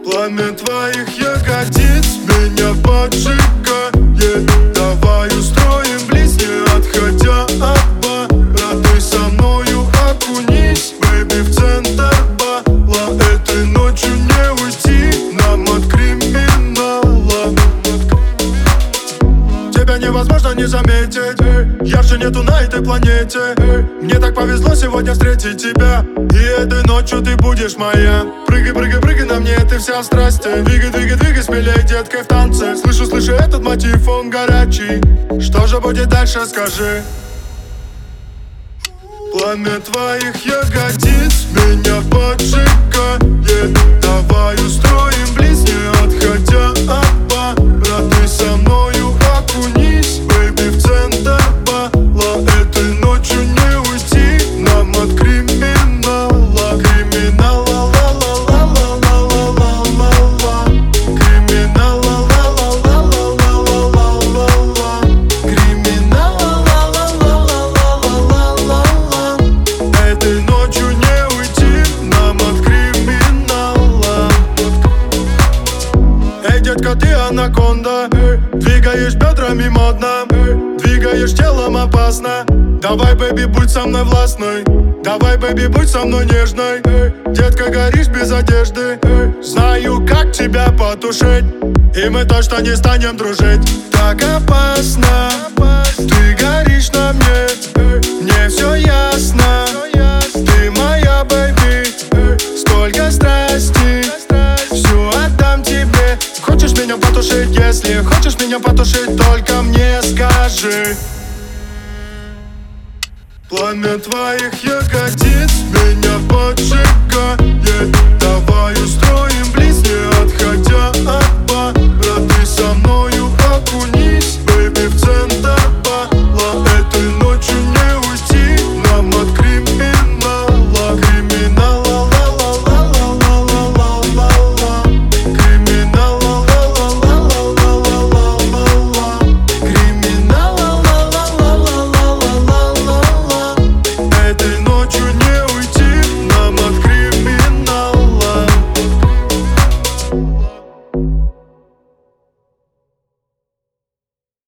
Пламя твоих ягодиц меня поджигает. Давай устроим близ, не отходя от бара. Ты со мною окунись, бэйби, в центр бала. Этой ночью не уйти нам от криминала. Тебя невозможно не заметить, ярче нету на этой планете. Мне так повезло сегодня встретить тебя, и этой ночью ты будешь моя. Прыгай, прыгай, прыгай на мне, ты вся в страсти. Двигай, двигай, двигай, смелей, деткой в танце. Слышу, слышу этот мотив, он горячий. Что же будет дальше, скажи? Пламя твоих ягодиц меня поджигает. Давай устроим близ, не отходя от бара. Ты со мною окунись, бэйби, в центр бала. Этой ночью не уйти нам от криминала. Криминала, ла-ла-ла-ла-ла-ла-ла-ла. Криминала, ла-ла-ла-ла-ла-ла-ла-ла. Криминала, ла-ла-ла-ла-ла-ла-ла-ла. Этой ночью не уйти нам от криминала. Эй, детка, ты анаконда, двигаешь бедрами модно, двигаешь телом опасно. Давай, бэби, будь со мной властной. Давай, бэби, будь со мной нежной. Детка, горишь без одежды. Знаю, как тебя потушить, и мы точно не станем дружить. Так опасно, ты горишь на мне, мне все ясно. Ты моя, бэби, сколько страсти, всю отдам тебе. Хочешь меня потушить, если хочешь меня потушить, только мне скажи. Пламя твоих ягодиц меня